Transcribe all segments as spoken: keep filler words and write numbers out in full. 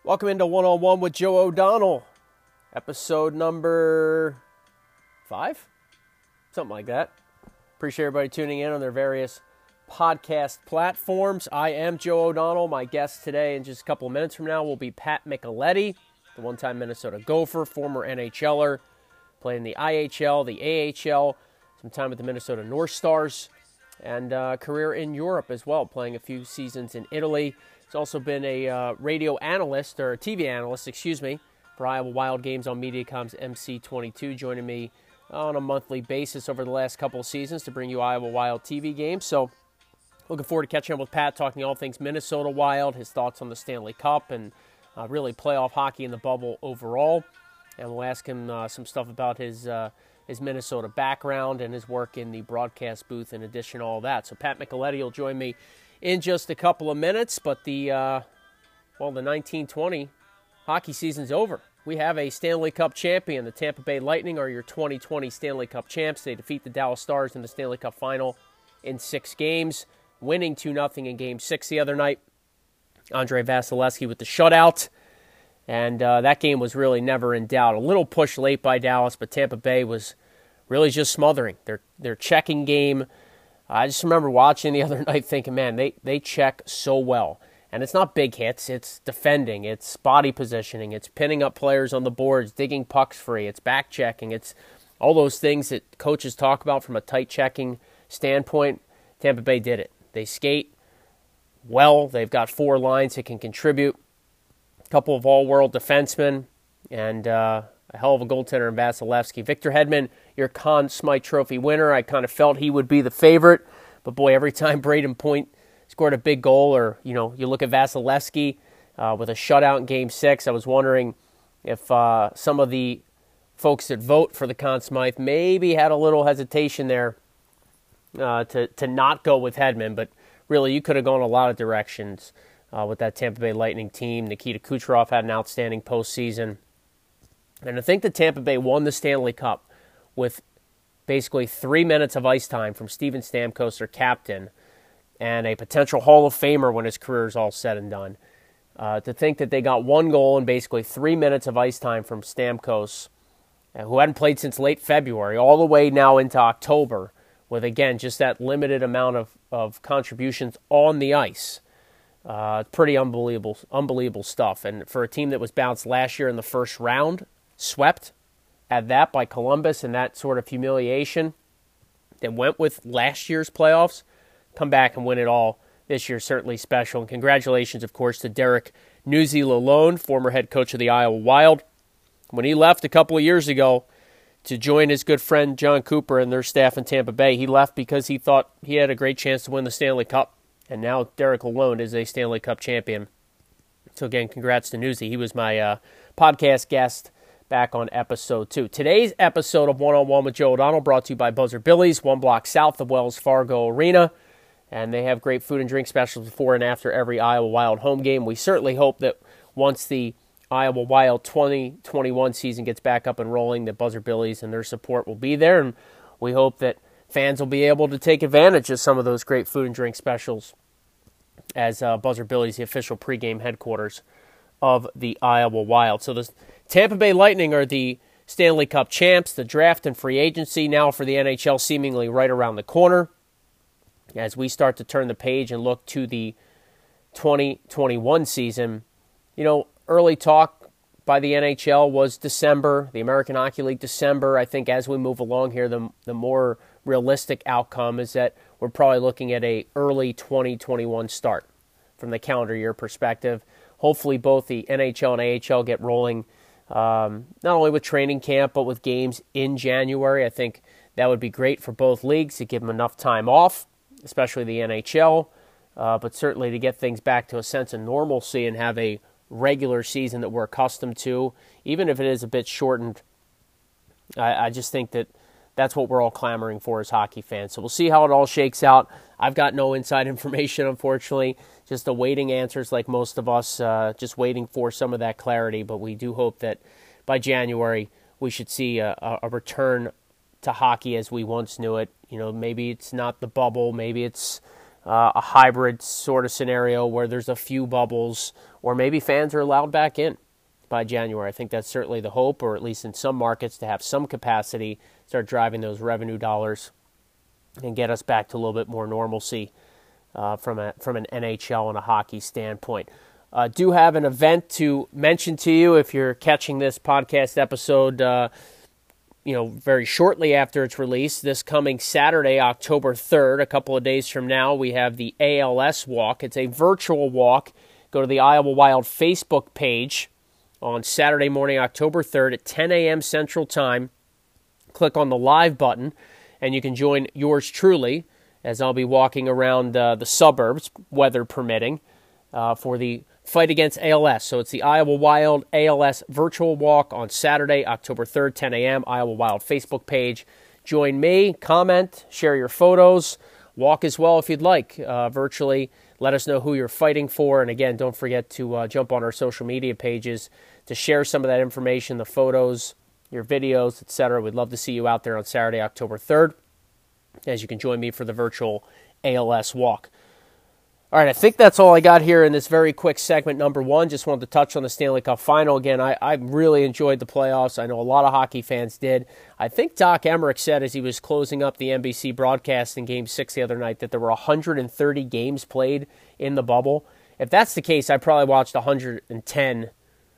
Welcome into One-on-One with Joe O'Donnell, episode number five, something like that. Appreciate everybody tuning in on their various podcast platforms. I am Joe O'Donnell. My guest today, in just a couple of minutes from now, will be Pat Micheletti, the one-time Minnesota Gopher, former N H L er, played in the I H L, the A H L, some time with the Minnesota North Stars, and uh, career in Europe as well, playing a few seasons in Italy. He's also been a uh, radio analyst, or a T V analyst, excuse me, for Iowa Wild games on Mediacom's M C twenty-two, joining me on a monthly basis over the last couple of seasons to bring you Iowa Wild T V games. So looking forward to catching up with Pat, talking all things Minnesota Wild, his thoughts on the Stanley Cup, and uh, really playoff hockey in the bubble overall. And we'll ask him uh, some stuff about his uh, his Minnesota background and his work in the broadcast booth in addition to all that. So Pat Micheletti will join me in just a couple of minutes, but the, uh, well, the nineteen twenty hockey season's over. We have a Stanley Cup champion. The Tampa Bay Lightning are your twenty twenty Stanley Cup champs. They defeat the Dallas Stars in the Stanley Cup final in six games, winning two nothing in Game six the other night. Andrei Vasilevskiy with the shutout, and uh, that game was really never in doubt. A little push late by Dallas, but Tampa Bay was really just smothering their, their checking game. I just remember watching the other night thinking, man, they, they check so well. And it's not big hits, it's defending, it's body positioning, it's pinning up players on the boards, digging pucks free, it's back checking, it's all those things that coaches talk about from a tight checking standpoint. Tampa Bay did it. They skate well, they've got four lines that can contribute, a couple of all-world defensemen, and uh, a hell of a goaltender in Vasilevskiy. Victor Hedman, your Conn Smythe Trophy winner. I kind of felt he would be the favorite, but boy, every time Braden Point scored a big goal, or you know, you look at Vasilevskiy uh, with a shutout in Game Six, I was wondering if uh, some of the folks that vote for the Conn Smythe maybe had a little hesitation there uh, to to not go with Hedman, but really, you could have gone a lot of directions uh, with that Tampa Bay Lightning team. Nikita Kucherov had an outstanding postseason. And I think that Tampa Bay won the Stanley Cup with basically three minutes of ice time from Steven Stamkos, their captain, and a potential Hall of Famer when his career is all said and done. Uh, to think that they got one goal in basically three minutes of ice time from Stamkos, uh, who hadn't played since late February, all the way now into October, with, again, just that limited amount of, of contributions on the ice. Uh, pretty unbelievable, unbelievable stuff. And for a team that was bounced last year in the first round, swept at that by Columbus and that sort of humiliation that went with last year's playoffs, come back and win it all this year, certainly special. And congratulations, of course, to Derek Nuzzi-Lalonde, former head coach of the Iowa Wild. When he left a couple of years ago to join his good friend John Cooper and their staff in Tampa Bay, he left because he thought he had a great chance to win the Stanley Cup. And now Derek Lalonde is a Stanley Cup champion. So again, congrats to Nuzzi. He was my uh, podcast guest back on episode two. Today's episode of One-on-One with Joe O'Donnell brought to you by Buzzard Billy's, one block south of Wells Fargo Arena. And they have great food and drink specials before and after every Iowa Wild home game. We certainly hope that once the Iowa Wild twenty twenty-one season gets back up and rolling, that Buzzard Billy's and their support will be there. And we hope that fans will be able to take advantage of some of those great food and drink specials, as uh, Buzzard Billy's the official pregame headquarters of the Iowa Wild. So the Tampa Bay Lightning are the Stanley Cup champs. The draft and free agency now for the N H L seemingly right around the corner as we start to turn the page and look to the twenty twenty-one season. You know, early talk by the N H L was December, the American Hockey League December. I think as we move along here, the, the more realistic outcome is that we're probably looking at a early twenty twenty-one start from the calendar year perspective. Hopefully both the N H L and A H L get rolling, um, not only with training camp, but with games in January. I think that would be great for both leagues to give them enough time off, especially the N H L, uh, but certainly to get things back to a sense of normalcy and have a regular season that we're accustomed to, even if it is a bit shortened. I, I just think that that's what we're all clamoring for as hockey fans. So we'll see how it all shakes out. I've got no inside information, unfortunately, just awaiting answers like most of us, uh, just waiting for some of that clarity. But we do hope that by January we should see a, a return to hockey as we once knew it. You know, maybe it's not the bubble, maybe it's uh, a hybrid sort of scenario where there's a few bubbles, or maybe fans are allowed back in by January. I think that's certainly the hope, or at least in some markets, to have some capacity, start driving those revenue dollars and get us back to a little bit more normalcy uh, from a from an N H L and a hockey standpoint. Uh, do have an event to mention to you if you're catching this podcast episode, uh, you know, very shortly after it's released. This coming Saturday, October third, a couple of days from now, we have the A L S Walk. It's a virtual walk. Go to the Iowa Wild Facebook page on Saturday morning, October third at ten a.m. Central Time. Click on the live button, and you can join yours truly as I'll be walking around uh, the suburbs, weather permitting, uh, for the fight against A L S. So it's the Iowa Wild A L S virtual walk on Saturday, October third, ten a.m., Iowa Wild Facebook page. Join me, comment, share your photos, walk as well if you'd like uh, virtually. Let us know who you're fighting for. And again, don't forget to uh, jump on our social media pages to share some of that information, the photos, your videos, et cetera. We'd love to see you out there on Saturday, October third, as you can join me for the virtual A L S walk. All right, I think that's all I got here in this very quick segment number one. Just wanted to touch on the Stanley Cup Final. Again, I, I really enjoyed the playoffs. I know a lot of hockey fans did. I think Doc Emmerich said as he was closing up the N B C broadcast in Game six the other night that there were one hundred thirty games played in the bubble. If that's the case, I probably watched one hundred ten,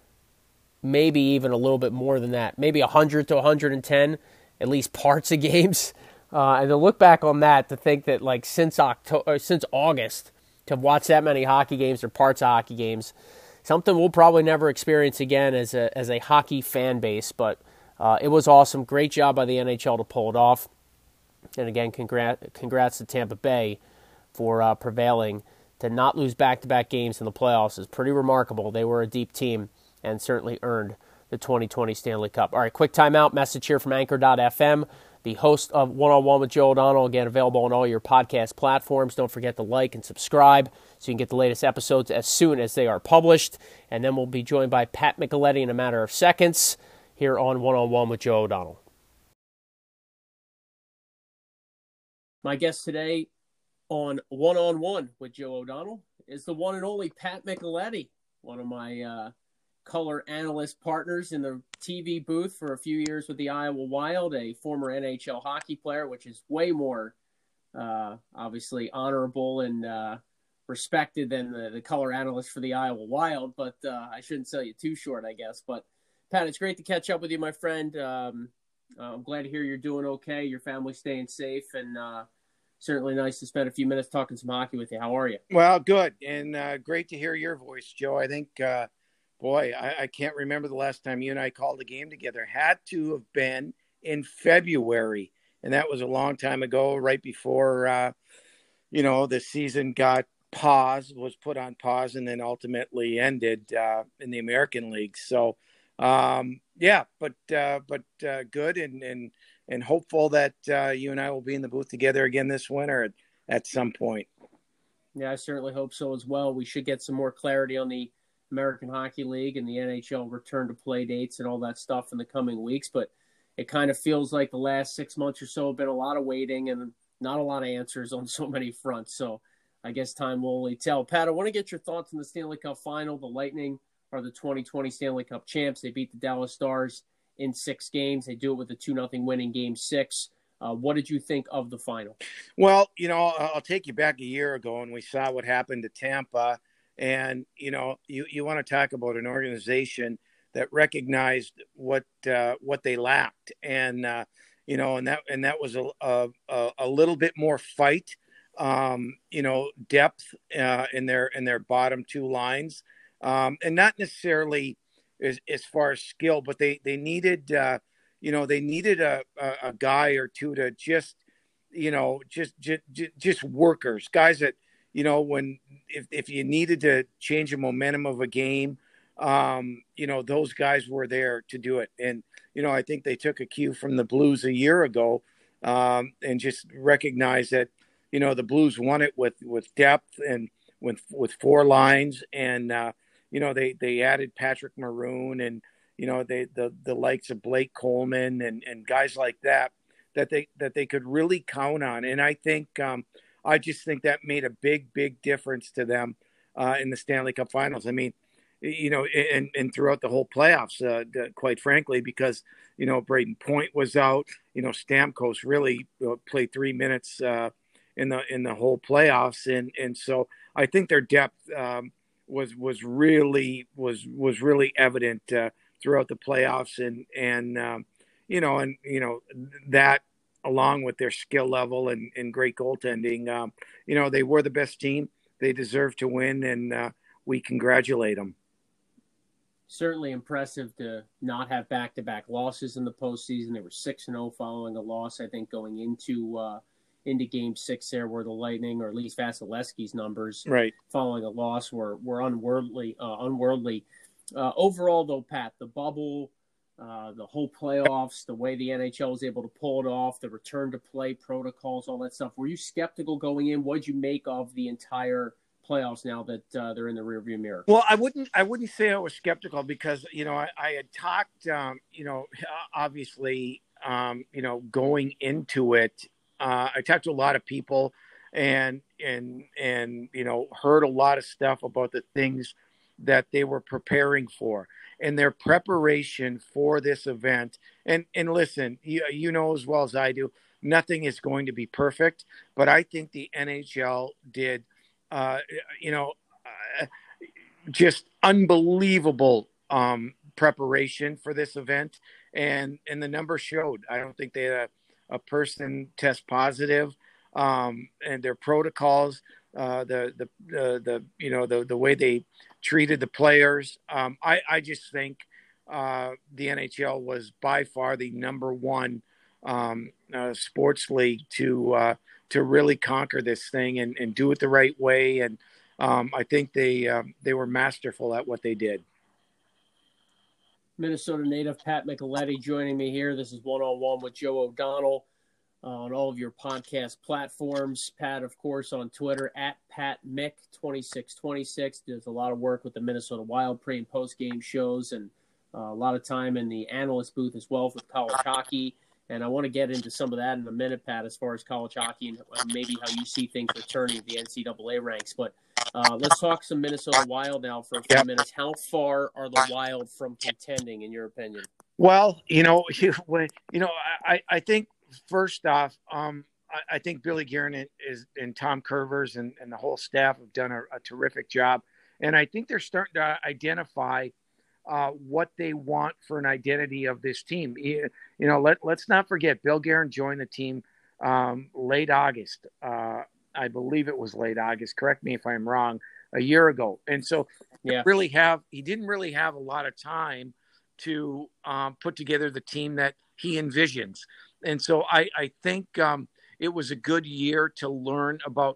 maybe even a little bit more than that. Maybe one hundred to one hundred ten, at least parts of games. Uh, and to look back on that, to think that like since October, since August, to watch that many hockey games or parts of hockey games, something we'll probably never experience again as a as a hockey fan base. But uh, it was awesome. Great job by the N H L to pull it off. And again, congrats, congrats to Tampa Bay for uh, prevailing to not lose back-to-back games in the playoffs. Is pretty remarkable. They were a deep team and certainly earned the twenty twenty Stanley Cup. All right, quick timeout. Message here from Anchor dot f m. The host of One-on-One with Joe O'Donnell, again, available on all your podcast platforms. Don't forget to like and subscribe so you can get the latest episodes as soon as they are published. And then we'll be joined by Pat Micheletti in a matter of seconds here on One-on-One with Joe O'Donnell. My guest today on One-on-One with Joe O'Donnell is the one and only Pat Micheletti, one of my uh, color analyst partners in the T V booth for a few years with the Iowa Wild, a former N H L hockey player, which is way more uh, obviously honorable and uh, respected than the, the color analyst for the Iowa Wild. But uh, I shouldn't sell you too short, I guess. But Pat, it's great to catch up with you, my friend. Um, uh, I'm glad to hear you're doing okay, your family's staying safe, and uh, certainly nice to spend a few minutes talking some hockey with you. How are you? Well, good, and uh, great to hear your voice, Joe. I think uh, – Boy, I, I can't remember the last time you and I called a game together. Had to have been in February, and that was a long time ago, right before, uh, you know, the season got paused, was put on pause, and then ultimately ended uh, in the American League. So, um, yeah, but uh, but uh, good and, and and hopeful that uh, you and I will be in the booth together again this winter at, at some point. Yeah, I certainly hope so as well. We should get some more clarity on the American Hockey League and the N H L return to play dates and all that stuff in the coming weeks. But it kind of feels like the last six months or so have been a lot of waiting and not a lot of answers on so many fronts. So I guess time will only tell. Pat, I want to get your thoughts on the Stanley Cup Final. The Lightning are the twenty twenty Stanley Cup champs. They beat the Dallas Stars in six games. They do it with a two nothing win in game six. Uh, what did you think of the final? Well, you know, I'll take you back a year ago and we saw what happened to Tampa. And, you know, you, you want to talk about an organization that recognized what uh, what they lacked. And, uh, you know, and that and that was a, a, a little bit more fight, um, you know, depth uh, in their in their bottom two lines. Um, and not necessarily as, as far as skill, but they, they needed, uh, you know, they needed a, a, a guy or two to just, you know, just, just, just workers, guys that, you know, when if, if you needed to change the momentum of a game, um, you know, those guys were there to do it. And, you know, I think they took a cue from the Blues a year ago um, and just recognized that, you know, the Blues won it with, with depth and with with four lines. And, uh, you know, they, they added Patrick Maroon and, you know, they the, the likes of Blake Coleman and, and guys like that, that they that they could really count on. And I think um, I just think that made a big, big difference to them uh, in the Stanley Cup Finals. I mean, you know, and, and throughout the whole playoffs, uh, quite frankly, because, you know, Braden Point was out, you know, Stamkos really uh, played three minutes uh, in the in the whole playoffs. And and so I think their depth um, was was really was was really evident uh, throughout the playoffs. And, and um, you know, and, you know, that along with their skill level and, and great goaltending, um, you know, they were the best team. They deserve to win, and uh, we congratulate them. Certainly impressive to not have back-to-back losses in the postseason. They were six and oh following a loss, I think, going into uh, into Game Six there, where the Lightning, or at least Vasilevsky's numbers, right, following a loss were were unworldly. Uh, unworldly. Uh, overall, though, Pat, the bubble, uh, the whole playoffs, the way the N H L was able to pull it off, the return to play protocols, all that stuff. Were you skeptical going in? What did you make of the entire playoffs now that uh, they're in the rearview mirror? Well, I wouldn't, I wouldn't say I was skeptical because, you know, I, I had talked, um, you know, obviously, um, you know, going into it, uh, I talked to a lot of people and, and, and, you know, heard a lot of stuff about the things that they were preparing for and their preparation for this event. And, and listen, you, you know, as well as I do, nothing is going to be perfect, but I think the N H L did Uh, you know, uh, just unbelievable um, preparation for this event, and and the numbers showed. I don't think they had a, a person test positive, um, and their protocols, uh, the the the the you know the the way they treated the players. Um, I I just think uh, the N H L was by far the number one um, uh, sports league to. Uh, to really conquer this thing and, and do it the right way. And um, I think they um, they were masterful at what they did. Minnesota native Pat Micheletti joining me here. This is One-on-One with Joe O'Donnell uh, on all of your podcast platforms. Pat, of course, on Twitter, at Pat Mick twenty-six twenty-six. Does a lot of work with the Minnesota Wild pre- and post-game shows, and uh, a lot of time in the analyst booth as well with college hockey. And I want to get into some of that in a minute, Pat, as far as college hockey and maybe how you see things returning to the N C double A ranks. But uh, let's talk some Minnesota Wild now for a few yep. minutes. How far are the Wild from contending, in your opinion? Well, you know, you, you know, I, I think first off, um, I, I think Billy Guerin is and Tom Kurvers and, and the whole staff have done a, a terrific job. And I think they're starting to identify Uh, what they want for an identity of this team. You, you know, let, let's not forget, Bill Guerin joined the team um, late August. Uh, I believe it was late August. Correct me if I'm wrong, a year ago. And so yeah. really have, he didn't really have a lot of time to um, put together the team that he envisions. And so I, I think um, it was a good year to learn about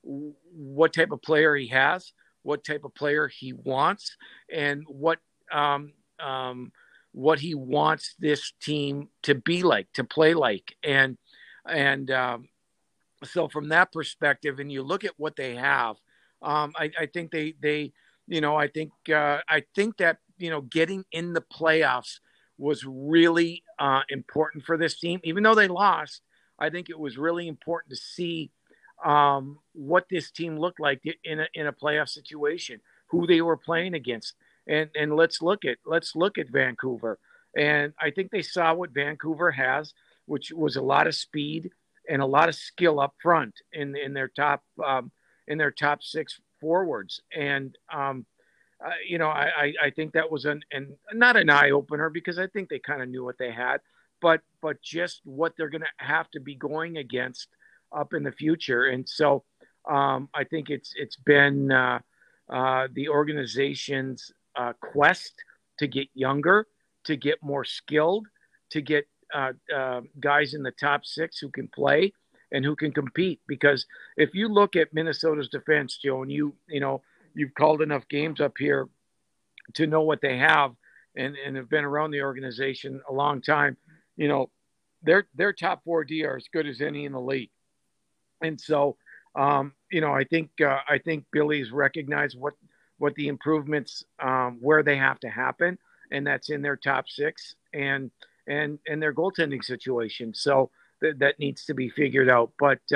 what type of player he has, what type of player he wants, and what Um, um, what he wants this team to be like, to play like. And, and um, so from that perspective, and you look at what they have, um, I, I think they, they, you know, I think, uh, I think that, you know, getting in the playoffs was really uh, important for this team. Even though they lost, I think it was really important to see um, what this team looked like in a, in a playoff situation, who they were playing against. And and let's look at let's look at Vancouver. And I think they saw what Vancouver has, which was a lot of speed and a lot of skill up front in in their top um, in their top six forwards. And um, uh, you know, I, I think that was an and not an eye opener because I think they kind of knew what they had, but but just what they're going to have to be going against up in the future. And so um, I think it's it's been uh, uh, the organization's Uh, quest to get younger, to get more skilled, to get uh, uh, guys in the top six who can play and who can compete. Because if you look at Minnesota's defense, Joe, and you you know you've called enough games up here to know what they have and, and have been around the organization a long time, you know their their top four D are as good as any in the league. And so um, you know I think uh, I think Billy's recognized what. what the improvements, um, where they have to happen. And that's in their top six and, and, and their goaltending situation. So th- that needs to be figured out. But um,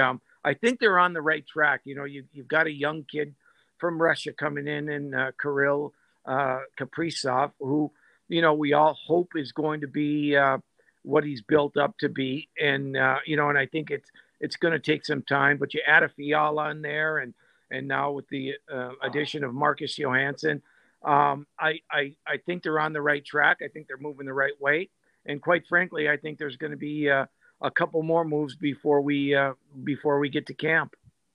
I think they're on the right track. You know, you, you've got a young kid from Russia coming in, and uh, Kirill uh, Kaprizov, who, you know, we all hope is going to be uh, what he's built up to be. And, uh, you know, and I think it's, it's going to take some time, but you add a Fiala in there, and, and now with the uh, addition of Marcus Johansson, um, I, I, I think they're on the right track. I think they're moving the right way. And quite frankly, I think there's going to be uh, a couple more moves before we uh, before we get to camp.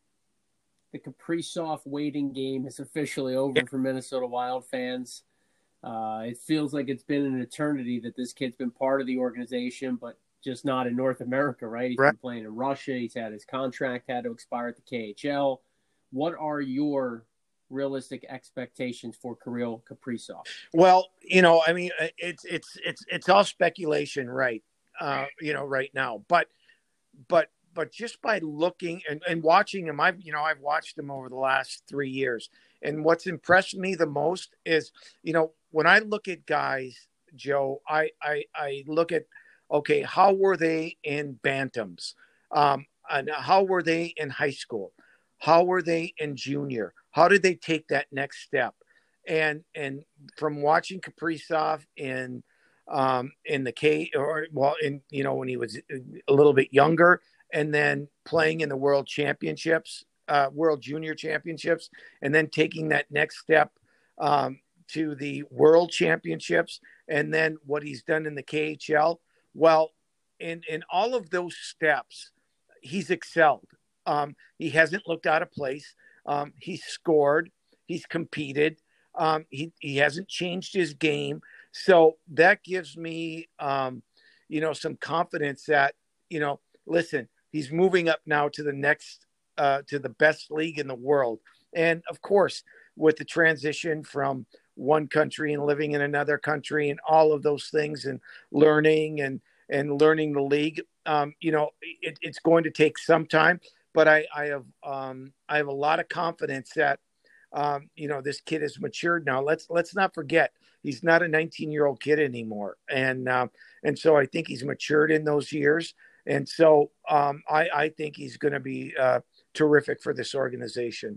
The Kaprizov waiting game is officially over yeah. for Minnesota Wild fans. Uh, it feels like it's been an eternity that this kid's been part of the organization, but just not in North America, right? He's right. been playing in Russia. He's had his contract had to expire at the K H L. What are your realistic expectations for Kirill Kaprizov? Well, you know, I mean, it's it's it's it's all speculation, right? Uh, you know, right now, but but but just by looking and, and watching him, I've you know I've watched him over the last three years, and what's impressed me the most is, you know, when I look at guys, Joe, I I, I look at, okay, how were they in bantams, um, and how were they in high school, how were they in junior? How did they take that next step? And and from watching Kaprizov in um, in the K or well in you know when he was a little bit younger, and then playing in the World Championships, uh, World Junior Championships, and then taking that next step um, to the World Championships, and then what he's done in the K H L. Well, in in all of those steps, he's excelled. Um, he hasn't looked out of place. Um, he's scored, he's competed, um, he, he hasn't changed his game. So that gives me, um, you know, some confidence that, you know, listen, he's moving up now to the next, uh, to the best league in the world. And of course, with the transition from one country and living in another country and all of those things and learning and, and learning the league, um, you know, it, it's going to take some time. But I, I have um, I have a lot of confidence that um, you know this kid has matured now. Let's let's not forget he's not a nineteen-year-old kid anymore, and uh, and so I think he's matured in those years, and so um, I, I think he's going to be uh, terrific for this organization.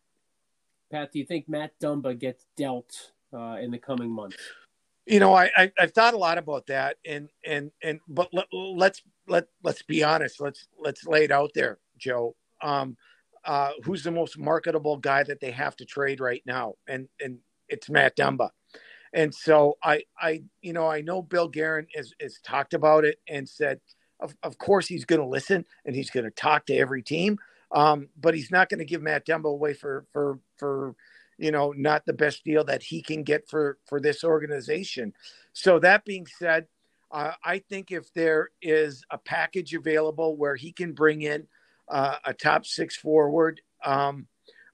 Pat, do you think Matt Dumba gets dealt uh, in the coming months? You know, I, I I've thought a lot about that, and and and but let, let's let let's be honest. Let's let's lay it out there. Joe, um, uh, who's the most marketable guy that they have to trade right now? And and it's Matt Dumba. And so I, I you know, I know Bill Guerin has, has talked about it and said, of, of course he's going to listen and he's going to talk to every team, um, but he's not going to give Matt Dumba away for for for you know not the best deal that he can get for for this organization. So that being said, uh, I think if there is a package available where he can bring in Uh, a top six forward um,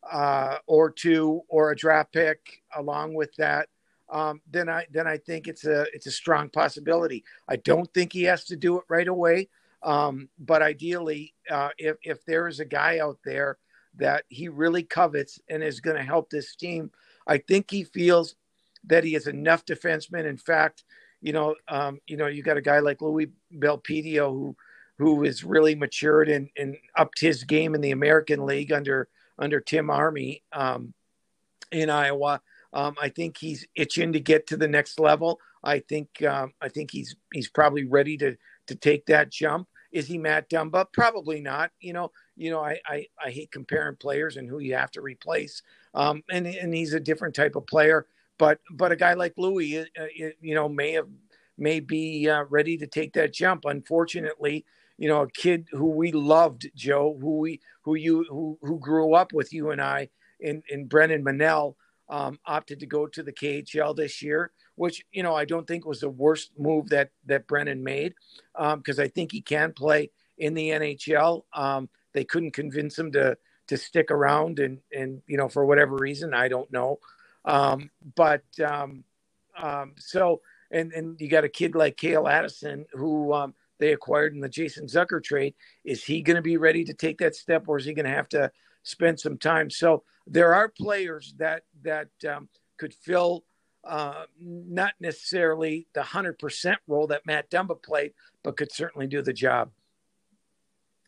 uh, or two or a draft pick along with that, um, then I then I think it's a it's a strong possibility. I don't think he has to do it right away, um, but ideally, uh, if if there is a guy out there that he really covets and is going to help this team, I think he feels that he has enough defensemen. In fact, you know, um, you know, you got a guy like Louis Belpedio who. who is really matured and, and upped his game in the American League under under Tim Army um, in Iowa. Um, I think he's itching to get to the next level. I think um, I think he's he's probably ready to to take that jump. Is he Matt Dumba? Probably not. You know, you know, I I, I hate comparing players and who you have to replace. Um, and and he's a different type of player. But but a guy like Louis, uh, you know, may have may be uh, ready to take that jump. Unfortunately, you know, a kid who we loved, Joe, who we, who you, who, who grew up with you and I in, in Brennan Manel, um, opted to go to the K H L this year, which, you know, I don't think was the worst move that, that Brennan made. Um, cause I think he can play in the N H L. Um, they couldn't convince him to, to stick around and, and, you know, for whatever reason, I don't know. Um, but, um, um, so, and, and you got a kid like Cale Addison who, um, they acquired in the Jason Zucker trade. Is he going to be ready to take that step, or is he going to have to spend some time? So there are players that that um, could fill uh, not necessarily the one hundred percent role that Matt Dumba played, but could certainly do the job.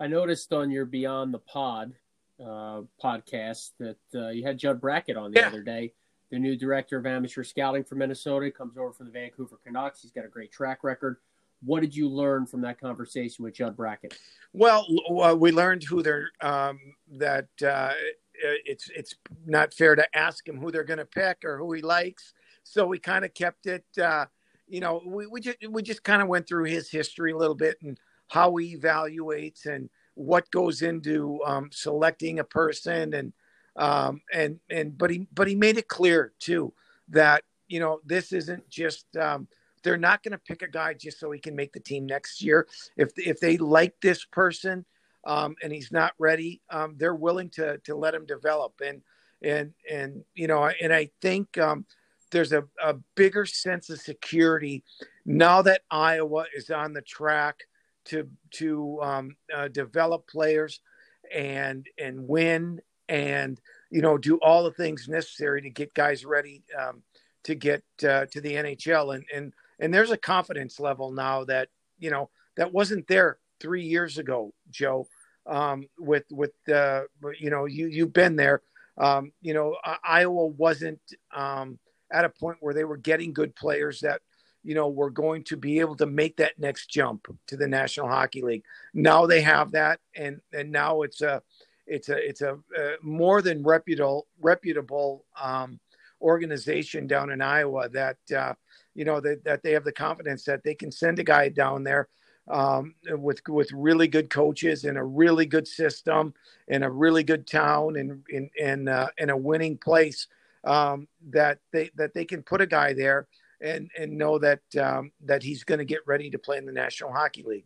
I noticed on your Beyond the Pod uh, podcast that uh, you had Judd Brackett on the Yeah. other day, the new director of amateur scouting for Minnesota. He comes over from the Vancouver Canucks. He's got a great track record. What did you learn from that conversation with Judd Brackett? Well, uh, we learned who they're um, that uh, it's it's not fair to ask him who they're going to pick or who he likes. So we kind of kept it. Uh, you know, we we just we just kind of went through his history a little bit and how he evaluates and what goes into um, selecting a person and um, and and but he but he made it clear too that you know this isn't just. Um, They're not going to pick a guy just so he can make the team next year. If if they like this person um, and he's not ready, um, they're willing to to let him develop. And and and you know, and I think um, there's a, a bigger sense of security now that Iowa is on the track to to um, uh, develop players and and win and you know do all the things necessary to get guys ready um, to get uh, to the N H L and and. And there's a confidence level now that, you know, that wasn't there three years ago, Joe, um, with, with, uh, you know, you, you've been there. Um, you know, Iowa wasn't um, at a point where they were getting good players that, you know, were going to be able to make that next jump to the National Hockey League. Now they have that. And, and now it's a, it's a, it's a uh, more than reputable, reputable um, organization down in Iowa that, uh, you know, that, that they have the confidence that they can send a guy down there um, with with really good coaches and a really good system and a really good town and in in uh, in a winning place um, that they that they can put a guy there and and know that um, that he's going to get ready to play in the National Hockey League.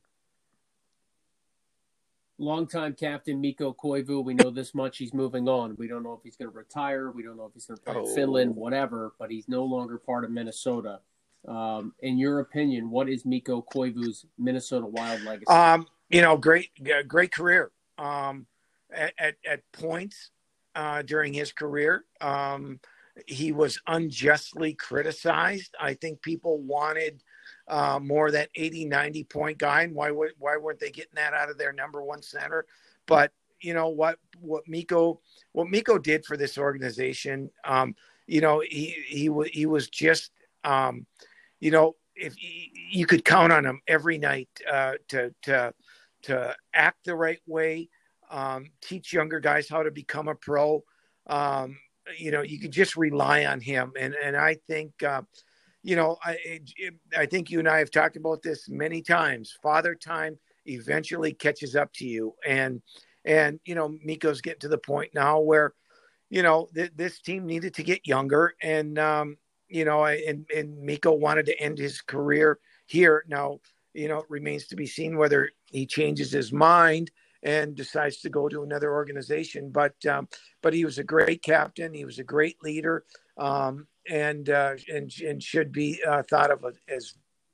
Longtime captain Mikko Koivu, we know this much. He's moving on. We don't know if he's going to retire. We don't know if he's going to play Oh. in Finland, whatever. But he's no longer part of Minnesota. Um, in your opinion, what is Mikko Koivu's Minnesota Wild legacy? Um, you know, great, great career. Um, at, at, at points uh, during his career, um, he was unjustly criticized. I think people wanted uh, more that eighty, ninety point guy. And why, why weren't they getting that out of their number one center? But you know what, what Mikko, what Mikko did for this organization, um, you know, he, he, he was just, um, you know, if he, you could count on him every night uh, to to to act the right way, um, teach younger guys how to become a pro. Um, you know, you could just rely on him, and and I think, uh, you know, I it, I think you and I have talked about this many times. Father time eventually catches up to you, and and you know, Mikko's getting to the point now where, you know, th- this team needed to get younger, and um, you know, and, and Mikko wanted to end his career here. Now, you know, it remains to be seen whether he changes his mind and decides to go to another organization. But, um, but he was a great captain. He was a great leader, um, and, uh, and, and should be uh, thought of as.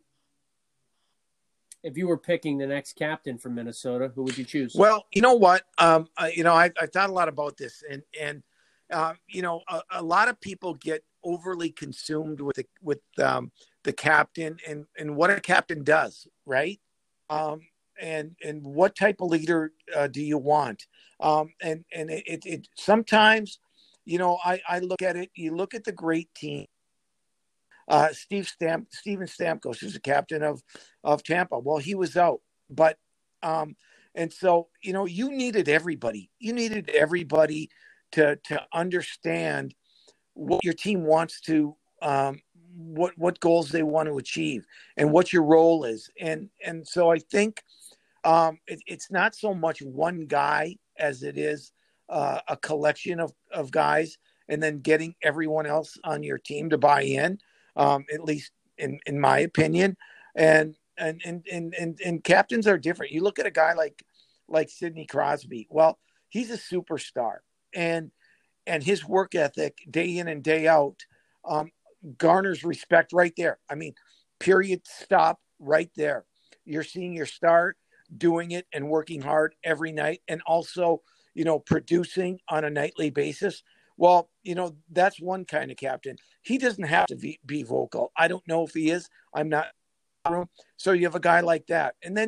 If you were picking the next captain from Minnesota, who would you choose? Well, you know what, um, uh, you know, I, I thought a lot about this, and, and, uh, you know, a, a lot of people get overly consumed with the, with um, the captain and, and what a captain does, right? Um, and and what type of leader uh, do you want? Um, and and it, it, it sometimes, you know, I, I look at it. You look at the great team. Uh, Steve Stamp, Steven Stamkos, who's the captain of of Tampa. Well, he was out, but um, and so you know, you needed everybody. You needed everybody to to understand what your team wants to, um, what what goals they want to achieve, and what your role is, and and so I think um, it, it's not so much one guy as it is uh, a collection of of guys, and then getting everyone else on your team to buy in, um, at least in in my opinion, and and and and and, and captains are different. You look at a guy like like Sidney Crosby. Well, he's a superstar, and and his work ethic day in and day out um, garners respect right there. I mean, period, stop right there. You're seeing your star doing it and working hard every night and also, you know, producing on a nightly basis. Well, you know, that's one kind of captain. He doesn't have to be, be vocal. I don't know if he is. I'm not. So you have a guy like that. And then,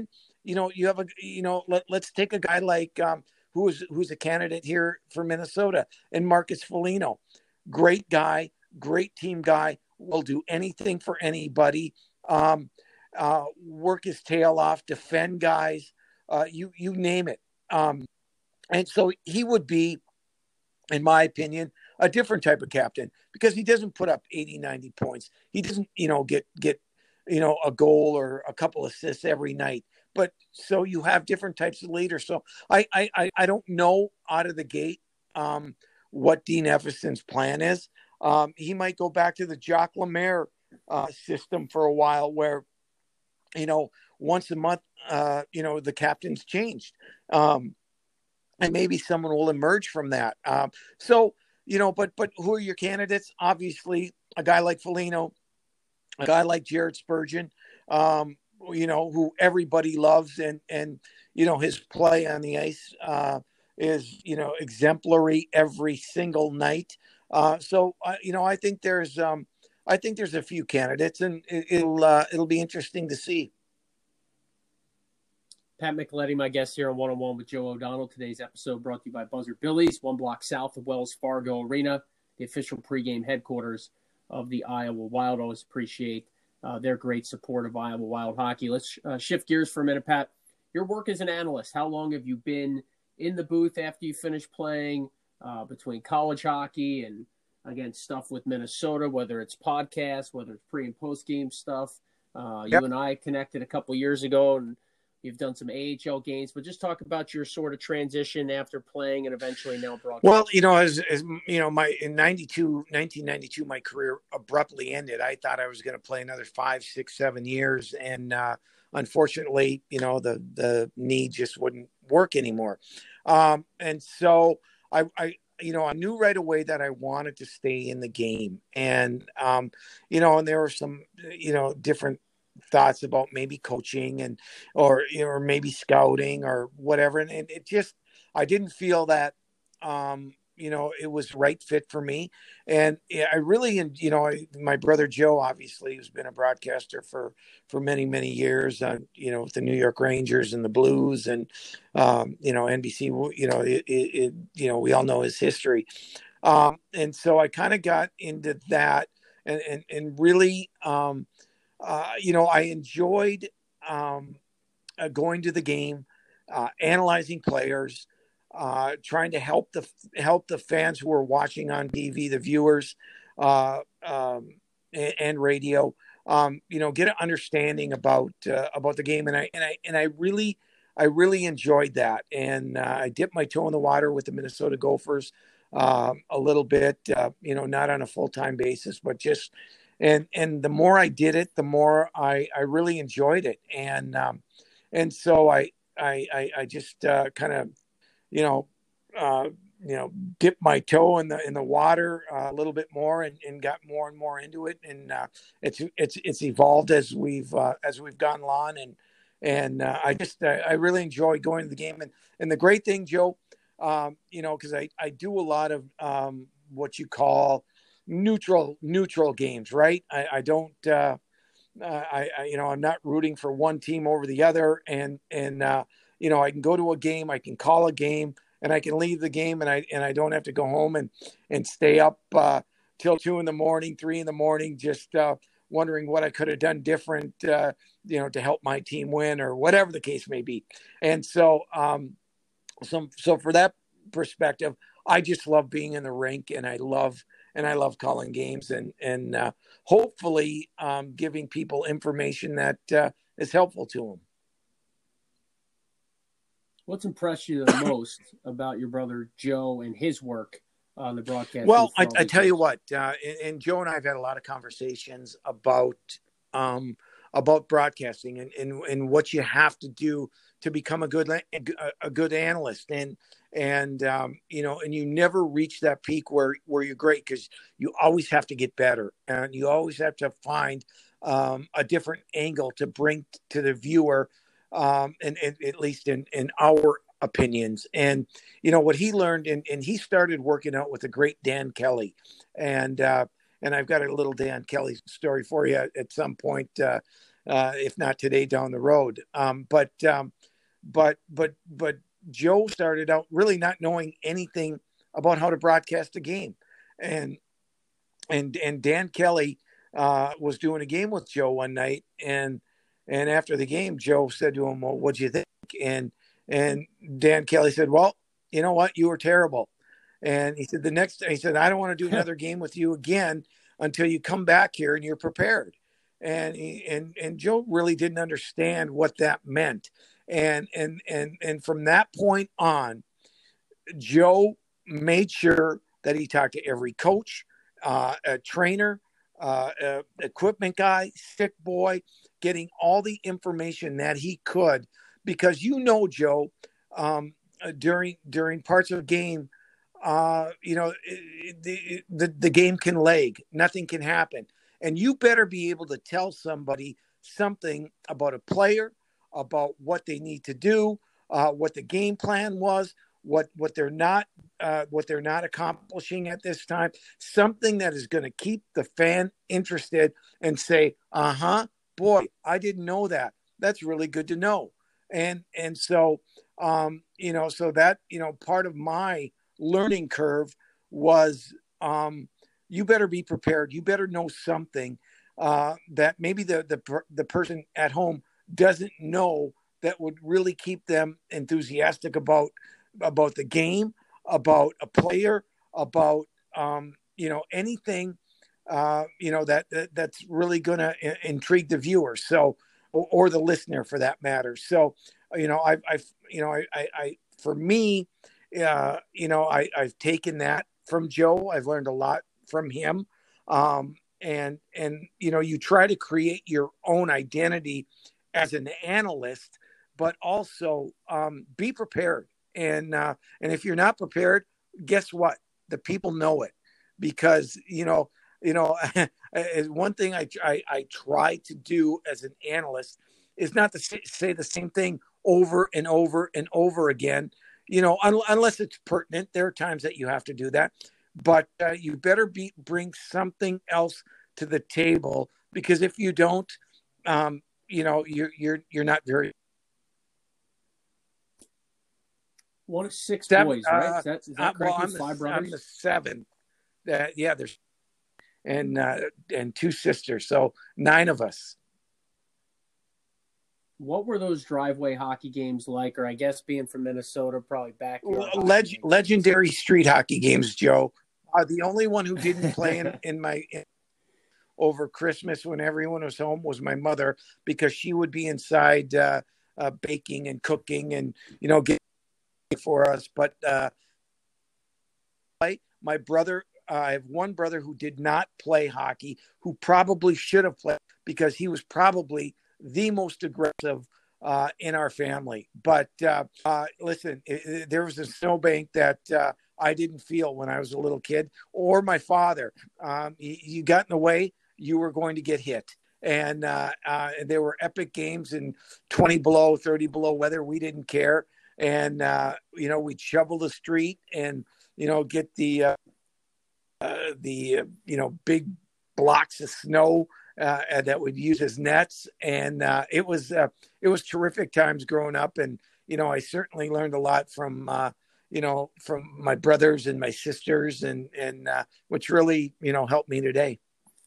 you know, you have a, you know, let, let's take a guy like, um, who's, who's a candidate here for Minnesota, and Marcus Foligno. Great guy, great team guy, will do anything for anybody. Um, uh, work his tail off, defend guys, uh, you, you name it. Um, and so he would be, in my opinion, a different type of captain, because he doesn't put up eighty, ninety points. He doesn't, you know, get, get, you know, a goal or a couple assists every night. But so you have different types of leaders. So I, I, I don't know out of the gate um, what Dean Evason's plan is. Um, he might go back to the Jacques Lemaire uh, system for a while, where, you know, once a month, uh, you know, the captain's changed. Um, and maybe someone will emerge from that. Um, so, you know, but but who are your candidates? Obviously, a guy like Foligno, a guy like Jared Spurgeon, um, you know, who everybody loves, and and you know, his play on the ice uh, is, you know, exemplary every single night. Uh, so, uh, you know, I think there's um, I think there's a few candidates, and it, it'll uh, it'll be interesting to see. Pat Micheletti, my guest here on One on One with Joe O'Donnell. Today's episode brought to you by Buzzard Billy's, one block south of Wells Fargo Arena, the official pregame headquarters of the Iowa Wild. Always appreciate uh, their great support of Iowa Wild hockey. Let's uh, shift gears for a minute, Pat. Your work as an analyst, how long have you been in the booth after you finished playing, uh, between college hockey and, again, stuff with Minnesota, whether it's podcasts, whether it's pre- and post-game stuff? Uh, Yep. You and I connected a couple years ago, and you've done some A H L games, but just talk about your sort of transition after playing and eventually now broadcasting. Well, you know, as, as you know, my in ninety-two, nineteen ninety-two, my career abruptly ended. I thought I was going to play another five, six, seven years, and uh, unfortunately, you know, the the knee just wouldn't work anymore. Um, and so I, I, you know, I knew right away that I wanted to stay in the game, and um, you know, and there were some, you know, different thoughts about maybe coaching and or you know, or maybe scouting or whatever, and, and it just I didn't feel that um you know it was right fit for me. And I really, and you know I, my brother Joe, obviously, who's been a broadcaster for for many many years, uh, you know with the New York Rangers and the Blues, and um you know N B C, you know it, it, it you know we all know his history. Um and so I kind of got into that, and and, and really um Uh, you know, I enjoyed um, uh, going to the game, uh, analyzing players, uh, trying to help the help the fans who were watching on T V, the viewers, uh, um, and, and radio. Um, you know, get an understanding about uh, about the game, and I and I and I really, I really enjoyed that. And uh, I dipped my toe in the water with the Minnesota Gophers um, a little bit. Uh, you know, not on a full time basis, but just. And and the more I did it, the more I, I really enjoyed it, and um, and so I I I, I just uh, kind of you know uh, you know dipped my toe in the in the water uh, a little bit more, and, and got more and more into it, and uh, it's it's it's evolved as we've uh, as we've gone along, and and uh, I just I, I really enjoy going to the game, and and the great thing, Joe, um, you know, because I I do a lot of um, what you call neutral neutral games, right? I, I don't uh, uh I, I you know I'm not rooting for one team over the other, and and uh you know I can go to a game, I can call a game, and I can leave the game, and I and I don't have to go home and and stay up uh till two in the morning, three in the morning, just uh wondering what I could have done different, uh you know to help my team win, or whatever the case may be. And so um so so for that perspective, I just love being in the rink, and I love and I love calling games, and and uh, hopefully um, giving people information that uh, is helpful to them. What's impressed you the most about your brother Joe and his work on the broadcast? Well, I, I tell you what, uh, and, and Joe and I have had a lot of conversations about um, about broadcasting, and, and and what you have to do to become a good a good analyst, and and um, you know, and you never reach that peak where where you're great, because you always have to get better, and you always have to find um, a different angle to bring to the viewer, um, and, and at least in in our opinions. And you know what he learned, and, and he started working out with the great Dan Kelly, and uh, and I've got a little Dan Kelly story for you at, at some point. Uh, uh, if not today, down the road. Um, but um, but but but Joe started out really not knowing anything about how to broadcast a game, and and and Dan Kelly uh, was doing a game with Joe one night, and and after the game, Joe said to him, "Well, what'd you think?" And and Dan Kelly said, "Well, you know what, you were terrible." And he said, "The next," he said, "I don't want to do another game with you again until you come back here and you're prepared." And he, and and Joe really didn't understand what that meant, and and and and from that point on, Joe made sure that he talked to every coach, uh, a trainer, uh, a equipment guy, stick boy, getting all the information that he could, because you know, Joe, um, uh, during during parts of the game, uh, you know, it, the, the the game can lag, nothing can happen, and you better be able to tell somebody something about a player, about what they need to do, uh, what the game plan was, what what they're not uh, what they're not accomplishing at this time, something that is going to keep the fan interested and say, uh-huh, boy, I didn't know that. That's really good to know. And and so um, you know, so that, you know, part of my learning curve was um, you better be prepared. You better know something uh, that maybe the the the person at home doesn't know, that would really keep them enthusiastic about about the game, about a player, about um, you know, anything uh, you know, that, that that's really going to intrigue the viewer, so or, or the listener for that matter. So you know, I've, I've you know, I, I, I for me, uh, you know, I, I've taken that from Joe. I've learned a lot from him, um, and and you know, you try to create your own identity as an analyst, but also um, be prepared. And uh, and if you're not prepared, guess what? The people know it, because you know you know one thing I, I I try to do as an analyst is not to say, say the same thing over and over and over again. You know, un- unless it's pertinent. There are times that you have to do that, but uh, you better be bring something else to the table, because if you don't, um, you know, you're you're you're not very. One of six Seven, boys, right? uh, Is that, is that uh, correct? well, I'm With the five brothers? I'm the seventh. That yeah, there's and uh, and two sisters, so nine of us. What were those driveway hockey games like? Or I guess being from Minnesota, probably backyard hockey Leg- games. legendary street hockey games, Joe. Uh, the only one who didn't play in, in my in, over Christmas when everyone was home was my mother, because she would be inside uh, uh, baking and cooking and, you know, getting for us. But uh, my brother, uh, I have one brother who did not play hockey, who probably should have played, because he was probably the most aggressive uh, in our family. But uh, uh, listen, it, it, there was a snowbank that uh, I didn't feel when I was a little kid, or my father. Um, you, you got in the way, you were going to get hit. And uh, uh, there were epic games in twenty below, thirty below weather. We didn't care. And, uh, you know, we'd shovel the street and, you know, get the, uh, uh, the, uh, you know, big blocks of snow uh, that we'd use as nets. And uh, it was, uh, it was terrific times growing up. And, you know, I certainly learned a lot from, uh, you know, from my brothers and my sisters, and, and uh, which really, you know, helped me today.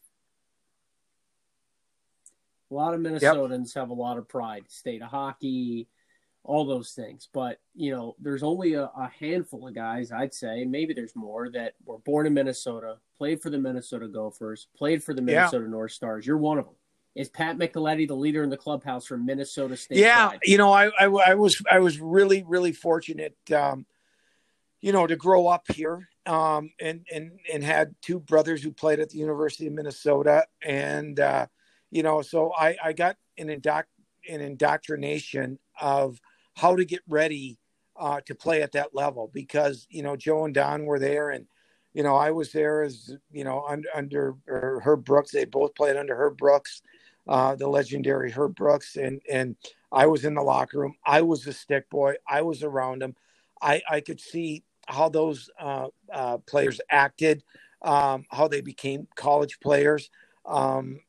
A lot of Minnesotans yep. have a lot of pride. State of hockey, all those things. But, you know, there's only a, a handful of guys, I'd say, maybe there's more, that were born in Minnesota, played for the Minnesota Gophers, played for the Minnesota yeah. North Stars. You're one of them. Is Pat Micheletti the leader in the clubhouse for Minnesota State? Yeah, Pride? you know, I, I, I was I was really, really fortunate, um, you know, to grow up here, um, and, and, and had two brothers who played at the University of Minnesota. And, uh, you know, so I, I got an, indoc- an indoctrination of how to get ready uh, to play at that level, because, you know, Joe and Don were there, and, you know, I was there as, you know, under, under Herb Brooks. They both played under Herb Brooks, uh, the legendary Herb Brooks. And, and I was in the locker room. I was the stick boy. I was around them. I, I could see how those uh, uh, players acted, um, how they became college players. Um,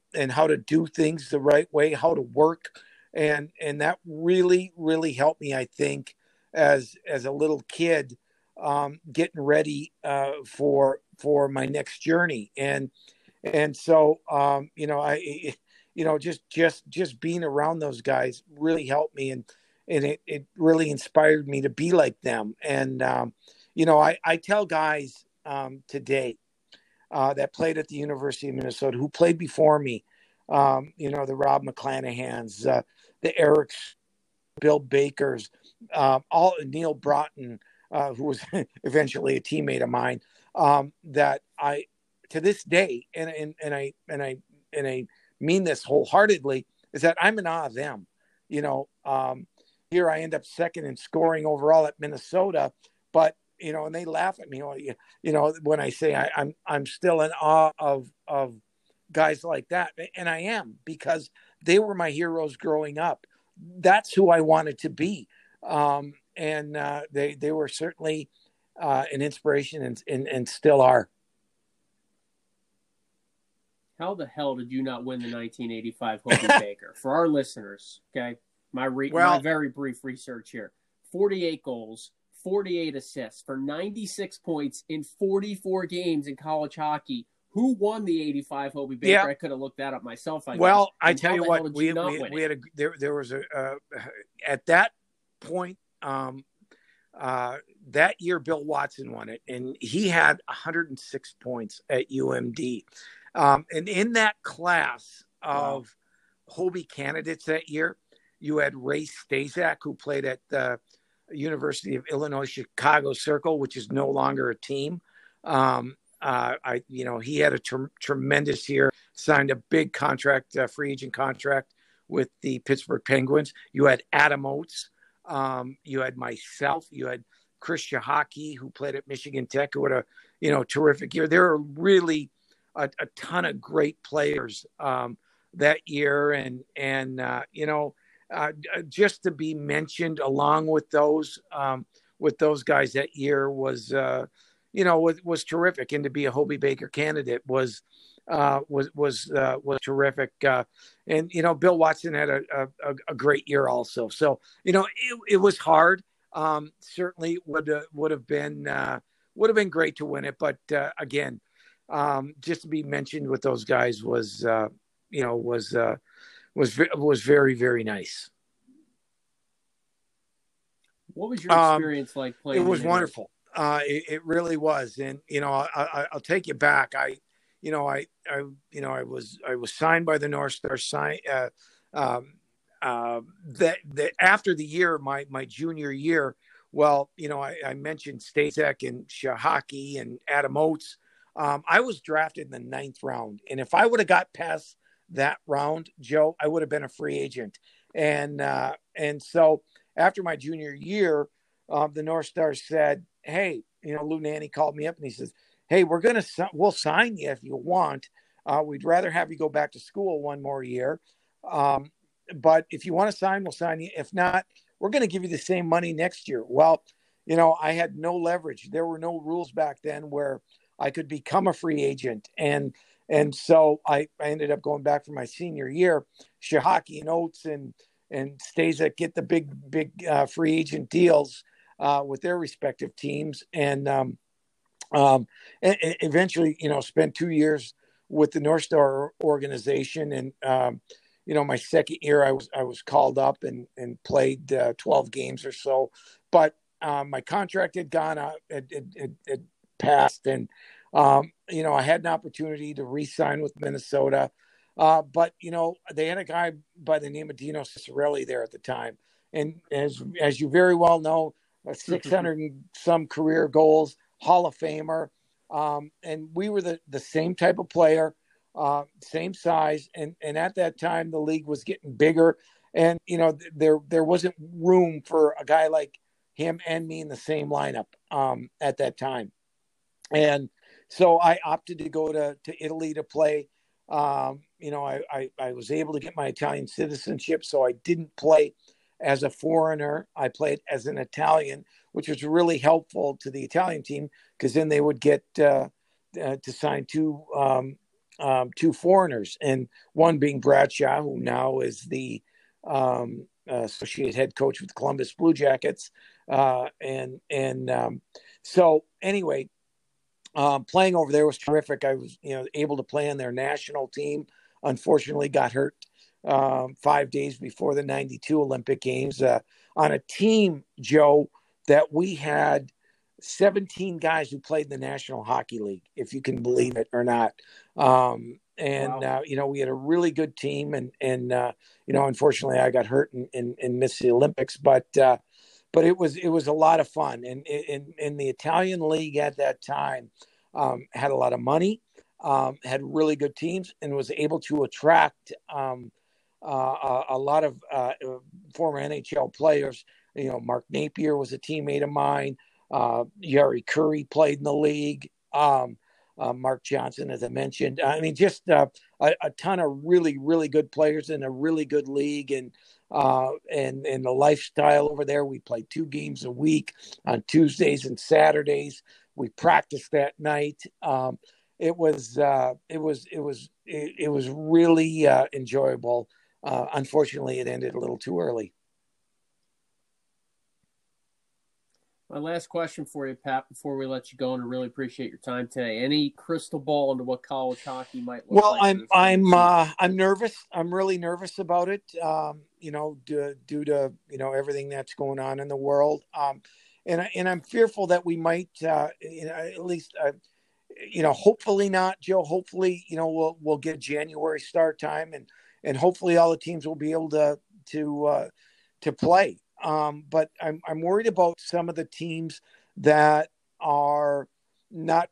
and how to do things the right way, how to work. And, and that really, really helped me, I think, as, as a little kid, um, getting ready, uh, for, for my next journey. And, and so, um, you know, I, you know, just, just, just being around those guys really helped me. And, and it, it really inspired me to be like them. And, um, you know, I, I tell guys, um, today, uh, that played at the University of Minnesota, who played before me, um, you know, the Rob McClanahans, uh, the Erics, Bill Bakers, um, all Neil Broughton, uh, who was eventually a teammate of mine, um, that I, to this day, and, and, and I, and I, and I mean this wholeheartedly, is that I'm in awe of them. You know, um, here I end up second in scoring overall at Minnesota, but, you know, and they laugh at me, you know, when I say I, I'm, I'm still in awe of, of guys like that. And I am, because they were my heroes growing up. That's who I wanted to be. Um, and uh, they, they were certainly uh, an inspiration, and, and, and still are. How the hell did you not win the nineteen eighty-five Hobey Baker? For our listeners, okay, my re- well, my very brief research here: forty-eight goals, forty-eight assists for ninety-six points in forty-four games in college hockey. Who won the eighty-five Hobey Baker? Yeah. I could have looked that up myself. I well, guess. I tell you what, we you we, we had a there there was a uh, at that point. Um, uh, that year, Bill Watson won it, and he had one hundred six points at U M D. Um, and in that class of wow. Hobey candidates that year, you had Ray Stazak, who played at the University of Illinois Chicago Circle, which is no longer a team. Um, uh, I, you know, he had a ter- tremendous year, signed a big contract, uh, free agent contract with the Pittsburgh Penguins. You had Adam Oates. Um, you had myself. You had Chris Shahaki, who played at Michigan Tech, who had a, you know, terrific year. There are really A, a ton of great players um, that year, and and uh, you know, uh, just to be mentioned along with those um, with those guys that year was uh, you know was, was terrific, and to be a Hobey Baker candidate was uh, was was uh, was terrific. Uh, and you know, Bill Watson had a, a, a great year also. So you know, it, it was hard. Um, certainly would uh, would have been uh, would have been great to win it, but uh, again. Um, just to be mentioned with those guys was, uh, you know, was, uh, was, was very, very nice. What was your experience um, like playing? It was wonderful. Uh, it, it really was. And, you know, I, I, I'll take you back. I, you know, I, I, you know, I was, I was signed by the North Star sign, uh, um, uh, that, that after the year, my, my junior year, well, you know, I, I mentioned Stazak and Shahaki and Adam Oates. Um, I was drafted in the ninth round, and if I would have got past that round, Joe, I would have been a free agent. And uh, and so after my junior year, uh, the North Stars said, "Hey, you know, Lou Nanne called me up and he says, hey, we're gonna we'll sign you if you want. Uh, we'd rather have you go back to school one more year, um, but if you want to sign, we'll sign you. If not, we're going to give you the same money next year." Well, you know, I had no leverage. There were no rules back then where I could become a free agent. And, and so I, I ended up going back for my senior year. Shahaki and Oates and, and Stazak get the big, big uh, free agent deals uh, with their respective teams. And, um, um, and, and eventually, you know, spent two years with the North Star organization. And, um, you know, my second year I was, I was called up and, and played uh, twelve games or so, but um, my contract had gone out, it, it, it, it passed. And, um, you know, I had an opportunity to re-sign with Minnesota. Uh, but, you know, they had a guy by the name of Dino Ciccarelli there at the time. And as, as you very well know, six hundred and some career goals, Hall of Famer. Um, and we were the, the same type of player, uh, same size. And, and at that time, the league was getting bigger. And, you know, there, there wasn't room for a guy like him and me in the same lineup um, at that time. And so I opted to go to, to Italy to play. Um, you know, I, I, I was able to get my Italian citizenship, so I didn't play as a foreigner. I played as an Italian, which was really helpful to the Italian team because then they would get uh, uh, to sign two um, um, two foreigners, and one being Bradshaw, who now is the um, uh, associate head coach with the Columbus Blue Jackets. Uh, and and um, so anyway, um, playing over there was terrific. I was you know able to play on their national team. Unfortunately, got hurt um, five days before the ninety-two Olympic Games uh, on a team, Joe, that we had seventeen guys who played in the National Hockey League, if you can believe it or not. Um, and, wow. uh, you know, we had a really good team. And, and uh, you know, unfortunately, I got hurt and, and, and missed the Olympics. But uh, but it was it was a lot of fun. And in, in the Italian League at that time um, had a lot of money, um, had really good teams, and was able to attract um, uh, a, a lot of uh, former N H L players. You know, Mark Napier was a teammate of mine. Uh, Yari Curry played in the league. Um, uh, Mark Johnson, as I mentioned. I mean, just uh, a, a ton of really, really good players in a really good league, and uh, and and the lifestyle over there. We played two games a week on Tuesdays and Saturdays. We practiced that night. Um, it was uh, it was it was it, it was really uh, enjoyable. Uh, unfortunately, it ended a little too early. My last question for you, Pat, before we let you go, and I really appreciate your time today. Any crystal ball into what college hockey might look well, like? Well, I'm I'm uh, I'm nervous. I'm really nervous about it. Um, you know, due, due to you know everything that's going on in the world, um, and and I'm fearful that we might, uh, you know, at least, uh, you know, hopefully not, Joe. Hopefully, you know, we'll we'll get January start time, and and hopefully all the teams will be able to to uh, to play. Um, but I'm I'm worried about some of the teams that are not,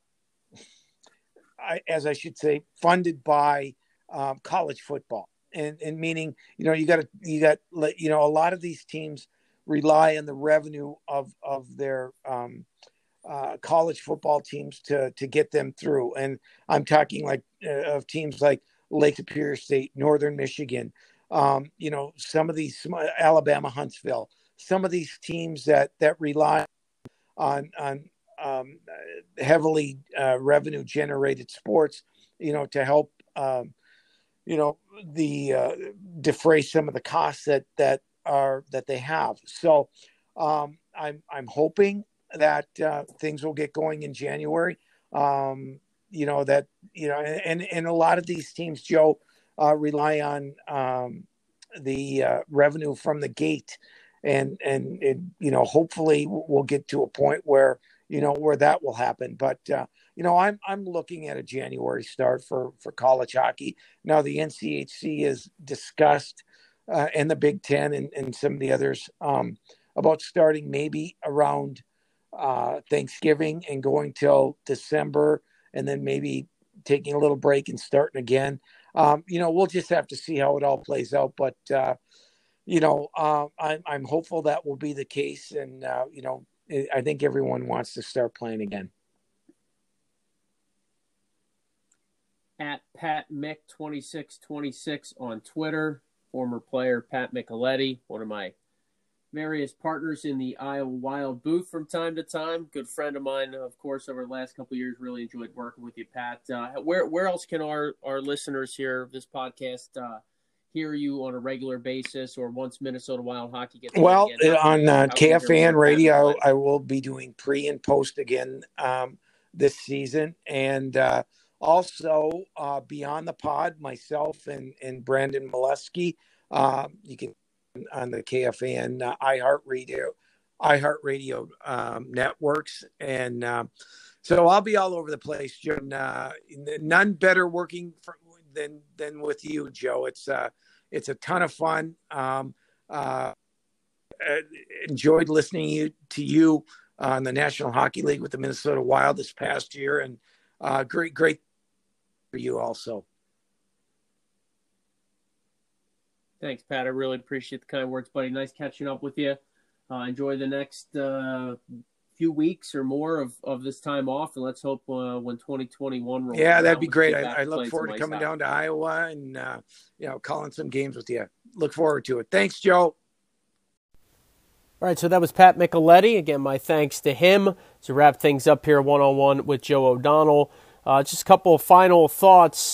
I, as I should say, funded by um, college football, and and meaning you know you got to you got you know a lot of these teams rely on the revenue of of their um, uh, college football teams to to get them through, and I'm talking like uh, of teams like Lake Superior State, Northern Michigan. Um, you know, some of these Alabama, Huntsville, some of these teams that that rely on on um, heavily uh, revenue generated sports, you know, to help um, you know the uh, defray some of the costs that that are that they have. So um, I'm I'm hoping that uh, things will get going in January. Um, you know that you know, and and a lot of these teams, Joe. Uh, rely on um, the uh, revenue from the gate, and and it, you know hopefully we'll get to a point where you know where that will happen. But uh, you know I'm I'm looking at a January start for for college hockey. Now the N C H C is discussed, uh, and the Big Ten and, and some of the others um, about starting maybe around uh, Thanksgiving and going till December, and then maybe taking a little break and starting again. Um, you know, we'll just have to see how it all plays out. But, uh, you know, uh, I'm, I'm hopeful that will be the case. And, uh, you know, I think everyone wants to start playing again. At Pat Mick twenty-six twenty-six on Twitter, former player Pat Micheletti, one of my various partners in the Iowa Wild booth from time to time. Good friend of mine, of course, over the last couple of years. Really enjoyed working with you, Pat. Uh, where where else can our, our listeners here of this podcast uh, hear you on a regular basis, or once Minnesota Wild hockey gets well again? on uh, K F A N radio? I will be doing pre and post again um, this season, and uh, also uh, beyond the pod, myself and and Brandon Molesky. Uh, you can. On the K F A N uh, iHeartRadio, iHeartRadio um, networks, and uh, so I'll be all over the place, Joe. Uh, none better working for, than than with you, Joe. It's uh, it's a ton of fun. Um, uh, enjoyed listening you, to you on the National Hockey League with the Minnesota Wild this past year, and uh, great, great for you also. Thanks, Pat. I really appreciate the kind words, buddy. Nice catching up with you. Uh, enjoy the next uh, few weeks or more of, of this time off, and let's hope uh, when twenty twenty-one rolls Yeah, that'd out, be great. I, I look forward to coming down to Iowa and uh, you know calling some games with you. Look forward to it. Thanks, Joe. All right, so that was Pat Micheletti. Again, my thanks to him to wrap things up here one-on-one with Joe O'Donnell. Uh, just a couple of final thoughts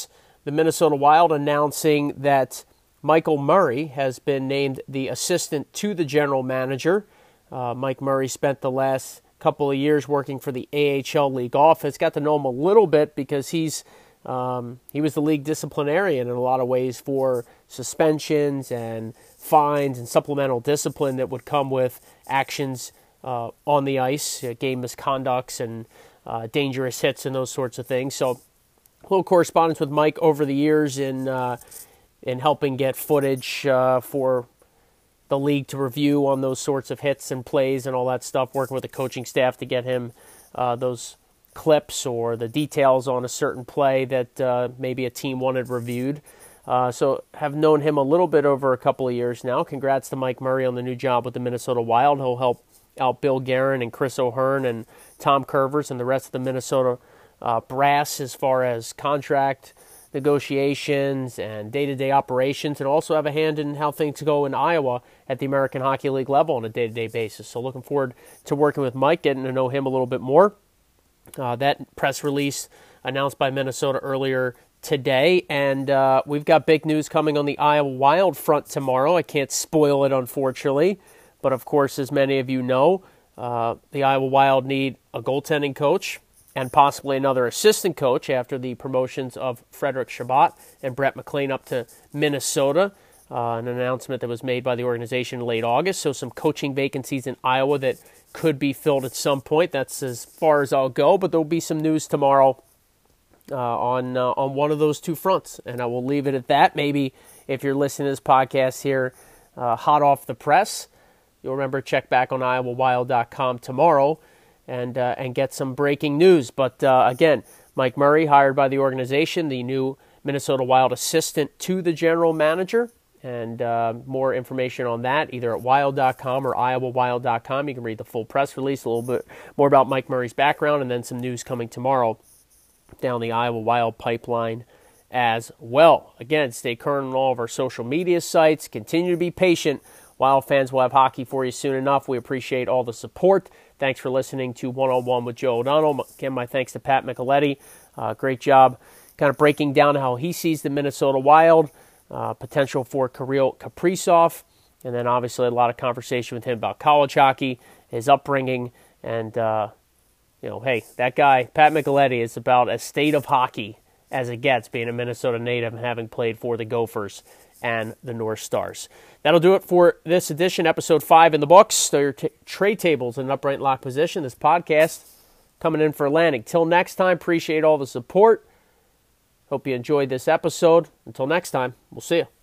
the Minnesota Wild announcing that Michael Murray has been named the assistant to the general manager. Uh, Mike Murray spent the last couple of years working for the A H L league office. Got to know him a little bit because he's um, he was the league disciplinarian in a lot of ways for suspensions and fines and supplemental discipline that would come with actions uh, on the ice, uh, game misconducts and uh, dangerous hits and those sorts of things. So a little correspondence with Mike over the years in uh, in helping get footage uh, for the league to review on those sorts of hits and plays and all that stuff, working with the coaching staff to get him uh, those clips or the details on a certain play that uh, maybe a team wanted reviewed. Uh, so have known him a little bit over a couple of years now. Congrats to Mike Murray on the new job with the Minnesota Wild. He'll help out Bill Guerin and Chris O'Hearn and Tom Curvers and the rest of the Minnesota uh, brass as far as contract negotiations and day-to-day operations, and also have a hand in how things go in Iowa at the American Hockey League level on a day-to-day basis. So looking forward to working with Mike, getting to know him a little bit more. Uh, that press release announced by Minnesota earlier today, and uh, we've got big news coming on the Iowa Wild front tomorrow. I can't spoil it, unfortunately, but of course, as many of you know, uh, the Iowa Wild need a goaltending coach and possibly another assistant coach after the promotions of Frederick Chabot and Brett McLean up to Minnesota, uh, an announcement that was made by the organization in late August. So some coaching vacancies in Iowa that could be filled at some point. That's as far as I'll go, but there'll be some news tomorrow uh, on uh, on one of those two fronts, and I will leave it at that. Maybe if you're listening to this podcast here uh, hot off the press, you'll remember check back on iowa wild dot com tomorrow and uh, and get some breaking news. But uh, again, Mike Murray, hired by the organization, the new Minnesota Wild assistant to the general manager. And uh, more information on that, either at wild dot com or iowa wild dot com. You can read the full press release, a little bit more about Mike Murray's background, and then some news coming tomorrow down the Iowa Wild pipeline as well. Again, stay current on all of our social media sites. Continue to be patient. Wild fans will have hockey for you soon enough. We appreciate all the support. Thanks for listening to One on One with Joe O'Donnell. Again, my thanks to Pat Micheletti. Uh, great job kind of breaking down how he sees the Minnesota Wild, uh, potential for Kirill Kaprizov, and then obviously a lot of conversation with him about college hockey, his upbringing, and, uh, you know, hey, that guy, Pat Micheletti, is about as state of hockey as it gets, being a Minnesota native and having played for the Gophers and the North Stars. That'll do it for this edition, episode five in the books. They're t- tray tables in an upright lock position. This podcast coming in for a landing. Till next time, appreciate all the support. Hope you enjoyed this episode. Until next time, we'll see you.